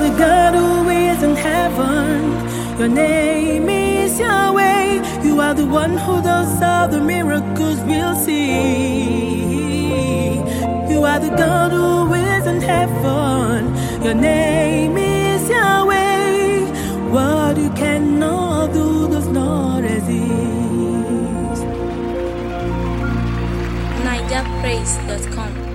the God who is in heaven. Your name is Yahweh. You are the one who does all the miracles we'll see. You are the God who is in heaven. Your name is Yahweh. What you cannot do does not exist. NigerPraise.com